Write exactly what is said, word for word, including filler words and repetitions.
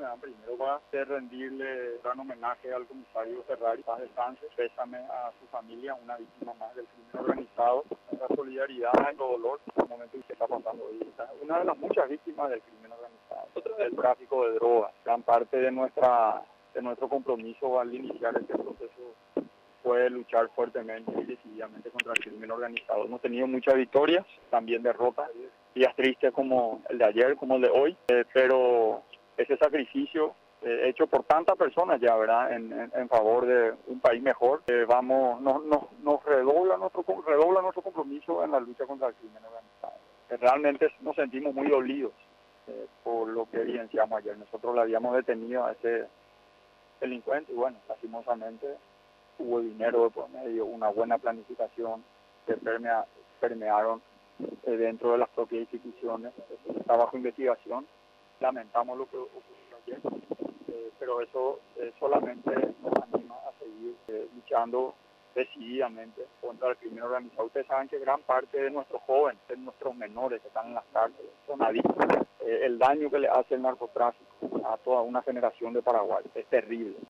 dan primero para hacer rendirle gran homenaje al comisario Ferrari, paz descanse, pésame a su familia, una víctima más del crimen organizado, nuestra solidaridad, nuestro dolor, en el momento en que está pasando hoy. Una de las muchas víctimas del crimen organizado, otra del tráfico de drogas, gran parte de nuestra de nuestro compromiso al iniciar este proceso fue luchar fuertemente y decididamente contra el crimen organizado. Hemos tenido muchas victorias, también derrotas, días tristes como el de ayer, como el de hoy, eh, pero ese sacrificio eh, hecho por tantas personas ya, ¿verdad?, en, en, en favor de un país mejor, eh, vamos, nos, nos, nos redobla nuestro redobla nuestro compromiso en la lucha contra el crimen organizado. Eh, realmente nos sentimos muy dolidos eh, por lo que evidenciamos ayer. Nosotros le habíamos detenido a ese delincuente y bueno, lastimosamente hubo dinero de por medio, una buena planificación que permea, permearon eh, dentro de las propias instituciones. Eso está bajo investigación. Lamentamos lo que ocurrió ayer, eh, pero eso eh, solamente nos anima a seguir eh, luchando decididamente contra el crimen organizado. Ustedes saben que gran parte de nuestros jóvenes, de nuestros menores que están en las cárceles, son adictos. Eh, el daño que le hace el narcotráfico a toda una generación de Paraguay es terrible.